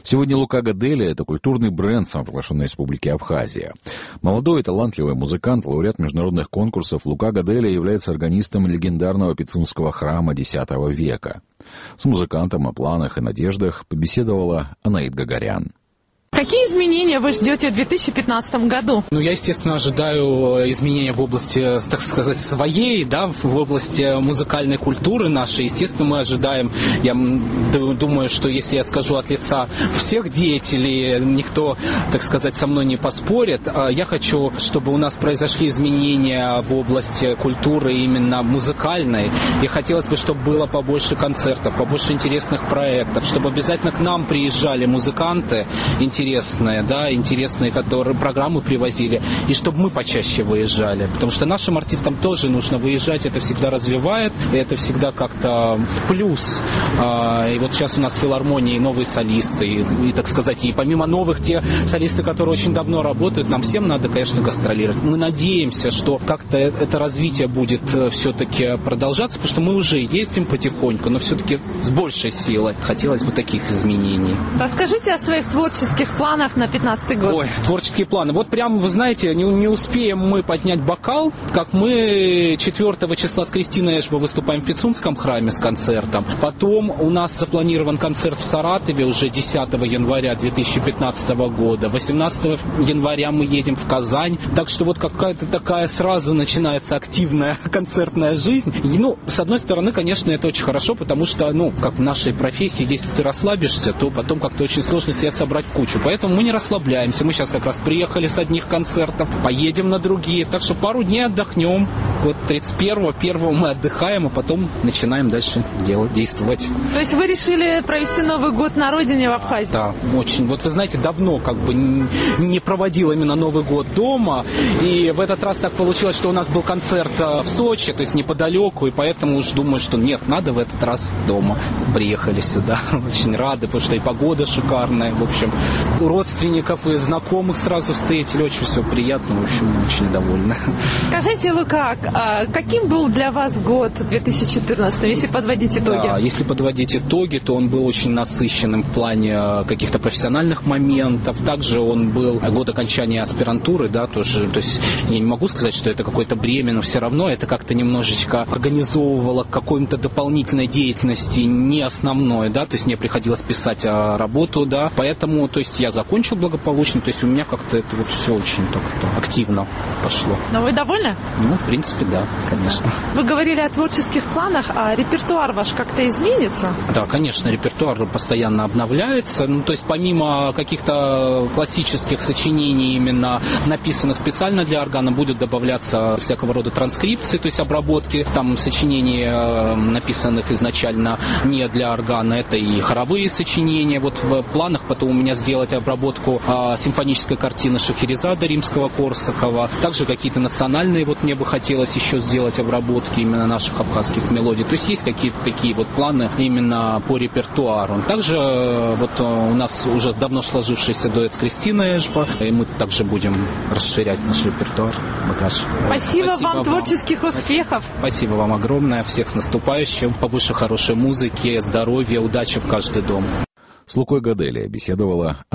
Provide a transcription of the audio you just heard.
Сегодня Лука Гаделя — это культурный бренд самопровозглашенной республики Абхазия. Молодой и талантливый музыкант, лауреат международных конкурсов, Лука Гаделя является органистом легендарного пицунского храма X века. С музыкантом о планах и надеждах побеседовала Анаит Гагарян. Какие изменения вы ждете в 2015 году? Я, естественно, ожидаю изменения в области, так сказать, своей, в области музыкальной культуры нашей. Естественно, мы ожидаем, я думаю, что если я скажу от лица всех деятелей, никто, так сказать, со мной не поспорит. Я хочу, чтобы у нас произошли изменения в области культуры именно музыкальной. И хотелось бы, чтобы было побольше концертов, побольше интересных проектов, чтобы обязательно к нам приезжали музыканты интересные, которые программы привозили, и чтобы мы почаще выезжали, потому что нашим артистам тоже нужно выезжать, это всегда развивает, и это всегда как-то в плюс. И вот сейчас у нас в филармонии новые солисты, и так сказать, и помимо новых, те солисты, которые очень давно работают, нам всем надо, конечно, гастролировать. Мы надеемся, что как-то это развитие будет все-таки продолжаться, потому что мы уже ездим потихоньку, но все-таки с большей силой. Хотелось бы таких изменений. Расскажите о своих творческих планах на 15-й год. Ой, творческие планы. Вот прям, вы знаете, не успеем мы поднять бокал, как мы 4 числа с Кристиной Эшбо выступаем в Пицунском храме с концертом. Потом у нас запланирован концерт в Саратове уже 10 января 2015 года. 18 января мы едем в Казань. Так что вот какая-то такая сразу начинается активная концертная жизнь. И, с одной стороны, конечно, это очень хорошо, потому что, как в нашей профессии, если ты расслабишься, то потом как-то очень сложно себя собрать в кучу. Поэтому мы не расслабляемся. Мы сейчас как раз приехали с одних концертов, поедем на другие. Так что пару дней отдохнем. Вот 31-го мы отдыхаем, а потом начинаем дальше действовать. То есть вы решили провести Новый год на родине в Абхазии? Да, очень. Вот вы знаете, давно не проводил именно Новый год дома. И в этот раз так получилось, что у нас был концерт в Сочи, то есть неподалеку. И поэтому уж думаю, что нет, надо в этот раз дома. Приехали сюда. Очень рады, потому что и погода шикарная. В общем, родственников и знакомых сразу встретили. Очень все приятно. В общем, очень довольны. Скажите, Лука, каким был для вас год 2014, если подводить итоги? Да, если подводить итоги, то он был очень насыщенным в плане каких-то профессиональных моментов. Также он был год окончания аспирантуры, тоже. То есть я не могу сказать, что это какое-то бремя, но все равно это как-то немножечко организовывало к какой-то дополнительной деятельности, не основной, то есть мне приходилось писать работу, поэтому, то есть я закончил благополучно, то есть у меня как-то это вот все очень так-то активно пошло. Но вы довольны? В принципе, да, конечно. Вы говорили о творческих планах, а репертуар ваш как-то изменится? Да, конечно, репертуар постоянно обновляется. То есть помимо каких-то классических сочинений, именно написанных специально для органа, будут добавляться всякого рода транскрипции, то есть обработки сочинений, написанных изначально не для органа. Это и хоровые сочинения. Вот в планах потом у меня сделать обработку симфонической картины Шахерезада Римского-Корсакова. Также какие-то национальные, мне бы хотелось еще сделать обработки именно наших абхазских мелодий. То есть есть какие-то такие планы именно по репертуару. Также у нас уже давно сложившийся дуэт с Кристиной Эшбо, и мы также будем расширять наш репертуар, багаж. Спасибо вам, творческих успехов. Спасибо вам огромное. Всех с наступающим. Побольше хорошей музыки, здоровья, удачи в каждый дом. С Лукой Гаделя беседовала